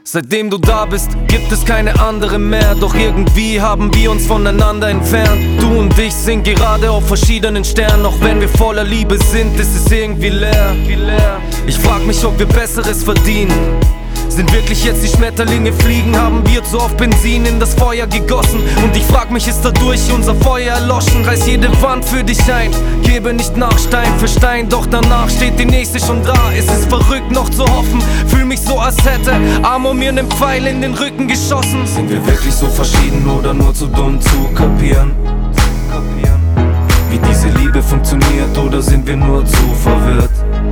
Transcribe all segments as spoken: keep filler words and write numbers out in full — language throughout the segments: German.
Seitdem du da bist, gibt es keine andere mehr. Doch irgendwie haben wir uns voneinander entfernt. Du und ich sind gerade auf verschiedenen Sternen. Auch wenn wir voller Liebe sind, ist es irgendwie leer. Ich frag mich, ob wir Besseres verdienen. Sind wirklich jetzt die Schmetterlinge fliegen? Haben wir zu oft Benzin in das Feuer gegossen? Und ich frag mich, ist dadurch unser Feuer erloschen? Reiß jede Wand für dich ein, gebe nicht nach Stein für Stein. Doch danach steht die nächste schon da. Es ist verrückt noch zu hoffen, fühl mich so, als hätte Amor mir nen Pfeil in den Rücken geschossen. Sind wir wirklich so verschieden oder nur zu dumm zu kapieren? Wie diese Liebe funktioniert, oder sind wir nur zu verwirrt?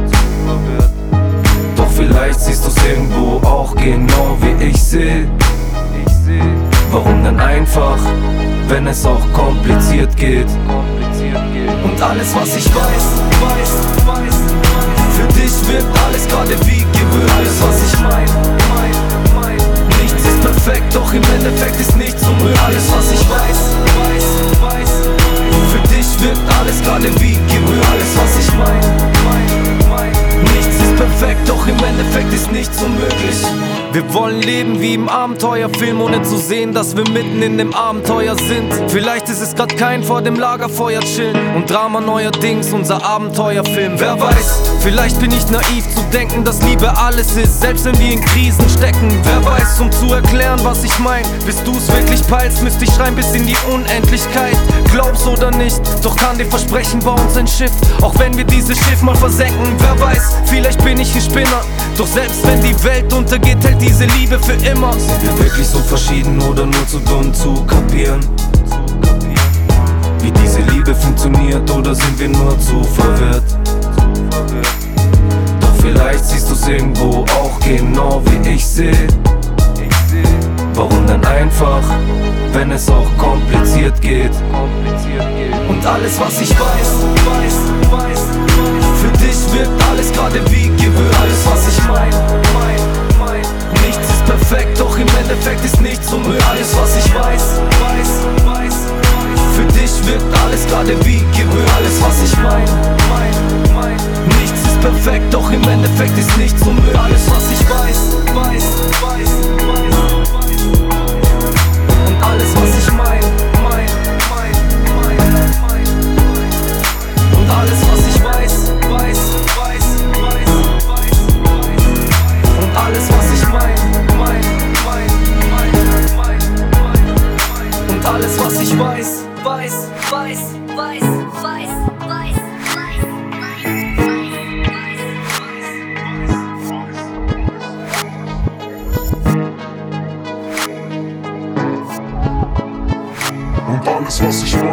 Doch vielleicht siehst du's irgendwo auch genau wie ich seh. Warum dann einfach, wenn es auch kompliziert geht? Und alles was ich weiß, weiß, weiß, für dich wirkt alles gerade wie gewöhnt. Alles was ich mein, mein, mein, nichts ist perfekt, doch im Endeffekt ist nichts unmöglich. Alles was ich weiß, weiß, weiß, für dich wirkt alles gerade wie gewöhnt. Alles was ich mein, mein, mein, nichts ist perfekt, doch im Endeffekt ist nichts unmöglich. Wir wollen leben wie im Abenteuerfilm, ohne zu sehen, dass wir mitten in dem Abenteuer sind. Vielleicht ist es grad kein vor dem Lagerfeuer chillen und Drama neuerdings unser Abenteuerfilm. Wer weiß, vielleicht bin ich naiv zu denken, dass Liebe alles ist, selbst wenn wir in Krisen stecken. Wer weiß, um zu erklären, was ich mein, bis du's wirklich peilst, müsste ich schreien bis in die Unendlichkeit. Glaub's oder nicht, doch kann dir versprechen, bau uns ein Schiff, auch wenn wir dieses Schiff mal versenken. Wer weiß, vielleicht bin ich ein Spinner, doch selbst wenn die Welt untergeht, hält diese Liebe für immer. Sind wir wirklich so verschieden oder nur zu dumm zu kapieren? Wie diese Liebe funktioniert, oder sind wir nur zu verwirrt? Doch vielleicht siehst du's irgendwo auch genau wie ich seh. Warum dann einfach, wenn es auch kompliziert geht? Und alles was ich weiß, weiß, weiß, für dich wirkt alles gerade wie gewöhnt. Alles was ich mein, mein, mein, nichts ist perfekt, doch im Endeffekt ist nichts unmöglich. Alles was ich weiß, weiß, weiß, für dich wirkt alles gerade wie gewöhnt. Alles was ich mein, mein, mein, nichts ist perfekt, doch im Endeffekt ist nichts unmöglich. Alles was ich weiß, weiß, weiß, weiß, weiß, und alles was ich mein, mein, mein, mein, mein, mein, und alles was ich weiß, weiß, weiß, weiß, weiß, weiß, und alles was ich mein, mein, mein, mein, mein, mein, und alles was ich weiß, weiß, weiß, weiß, weiß, weiß, weiß, und alles was ich weiß.